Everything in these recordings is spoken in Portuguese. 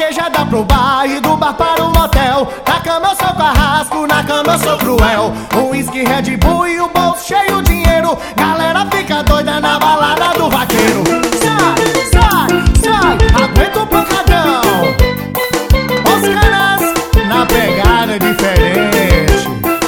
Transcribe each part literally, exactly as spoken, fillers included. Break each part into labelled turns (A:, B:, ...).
A: vaquejada pro bar e do bar para o motel. Na cama eu sou carrasco, na cama eu sou cruel. Um whisky, Red Bull e o bolso cheio de dinheiro. Galera fica doida na balada do vaqueiro. Sai, sai, sai, aguenta o pancadão. Os caras na pegada diferente.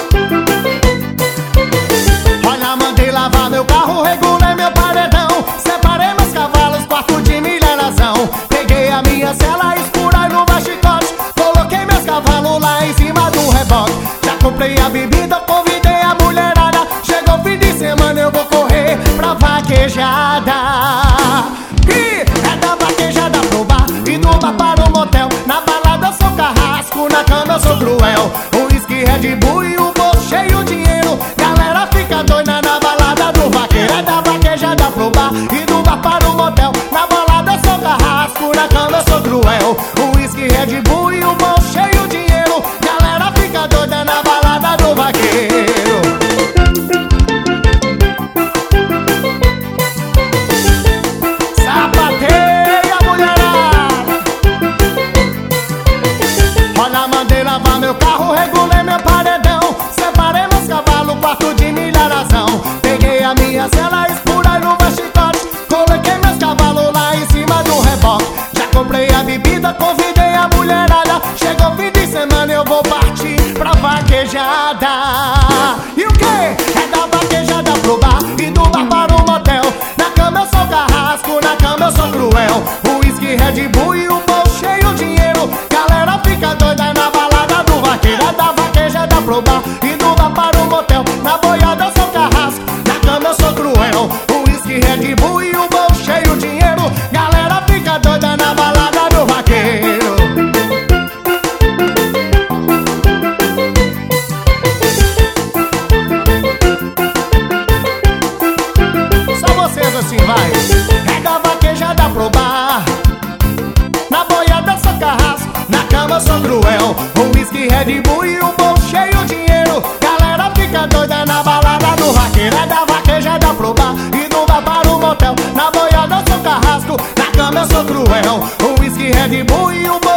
A: Olha, mandei lavar meu carro, regulei meu paredão. Separei meus cavalos, quarto de milharazão. Peguei a minha cela escura no bachicote. Coloquei meus cavalos lá em cima do reboque. Já comprei a bebida, convidei a mulherada. Chegou o fim de semana, eu vou correr pra vaquejada. E é da vaquejada pro bar e do bar para o motel. Na balada eu sou carrasco, na cama eu sou cruel. Um whisky, Red Bull e o bolso cheio de dinheiro. Galera fica doida na balada do vaqueiro. É da vaquejada pro bar e do bar para o motel. Na balada eu sou carrasco, na cama eu sou cruel. Um whisky, Red Bull e o bolso cheio de dinheiro. Galera fica doida na balada do vaqueiro. Sapateia, mulherada. Olha, mandei lavar meu carro, regulei meu paredão. Separei meus cavalos, quarto de milharazão. Peguei a minha cela escura no bachicote. Coloquei meus cavalos lá em cima do reboque. Já comprei a bebida, convidei a mulherada. Chegou o fim de semana, eu vou partir pra vaquejada. E o que? É da vaquejada pro bar e do bar para o motel. Na cama eu sou carrasco, na cama eu sou cruel. Um whisky, Red Bull e um bolso cheio de dinheiro. Galera fica doida na balada do vaqueiro. É da vaquejada pro bar e do bar para o motel. Na boiada eu sou carrasco, na cama eu sou cruel. Um whisky, Red Bull e um bolso cheio de dinheiro. Galera fica doida na balada do vaqueiro. Só vocês assim, vai. É da vaquejada pro bar. Na boiada eu sou carrasco, na cama eu sou cruel. Um whisky, Red Bull e um bolso cheio de dinheiro. Galera fica doida na balada do vaqueiro. É da vaquejada pro bar e do bar para o motel. Na boiada eu sou carrasco, na cama eu sou cruel. Um whisky, Red Bull e um bolso